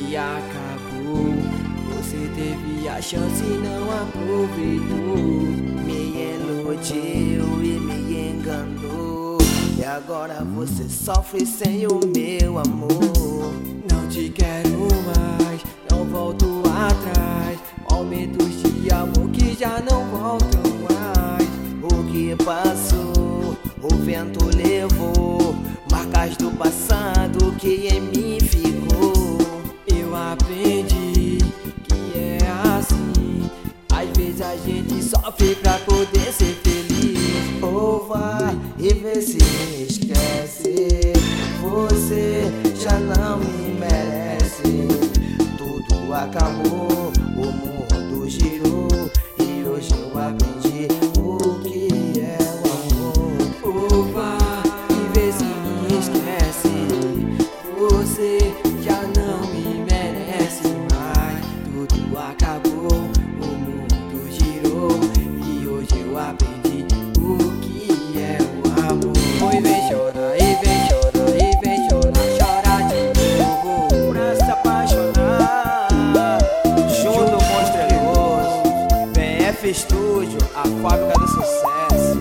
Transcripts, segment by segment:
e acabou. Você teve a chance e não aproveitou. Me iludiu e me enganou, e agora você sofre sem o meu amor. Não te quero mais, não volto atrás. Momentos de amor que já não voltam mais. O que passou, o vento levou, marcas do passado que em mim ficou. Eu aprendi que é assim, às vezes a gente sofre pra poder ser feliz. Ou vai e vê se me esquece, você já não me merece. Tudo acabou, o mundo girou, e hoje eu aprendi o que é o amor. Ou vai e vê se me esquece, você já não me merece mais. Tudo acabou, o mundo girou, e hoje eu aprendi o que é o amor. Oi, vem chorar, e vem chorar, e vem chorar, chorar de novo pra se apaixonar. Junto com os Treloso, BF Studio, a fábrica do sucesso.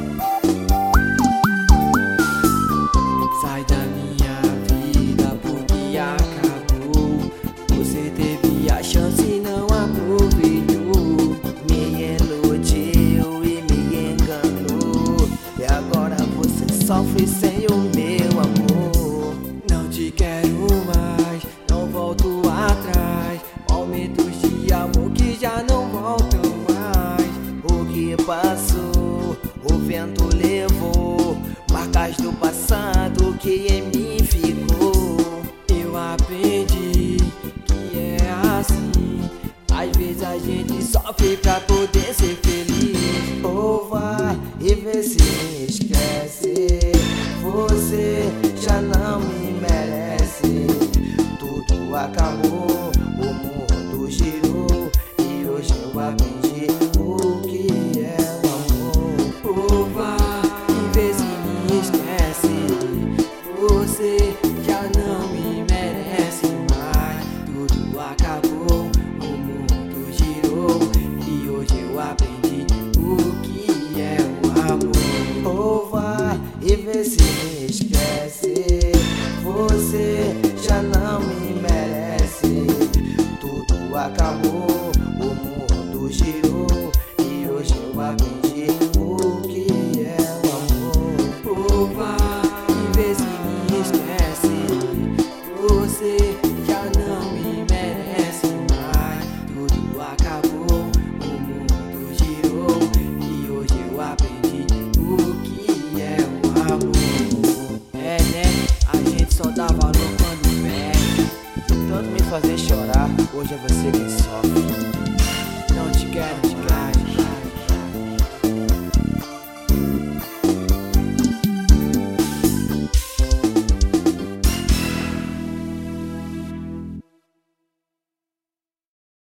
Sai da minha vida porque acabou. Você teve a chance e não aproveitou. Me iludiu e me enganou, e agora você sofre sem o meu amor. Não te quero mais, não volto atrás. Momentos de amor que já não voltam mais. O que passou, o vento levou, marcas do passado que em mim ficou. Eu aprendi que é assim, às vezes a gente sofre pra poder ser feliz. Ou vai e vê se me esquece, você já não me merece. Tudo acabou, o mundo girou, e hoje eu aprendi o que é o amor. Ou vai e vê se me esquece, você já não me merece mais. Tudo acabou, o mundo girou, e hoje eu aprendi o que é o amor. Ou vai e vê se me esquece, você já não me merece. Tudo acabou, o mundo girou, e hoje eu aprendi o que é o amor. Ou vai e vê se me esquece, você já não me merece mais. Tudo acabou, o mundo girou, e hoje eu aprendi o que é o amor. É, né? A gente só dá valor quando perde. Tanto me fazer chorar, hoje é você quem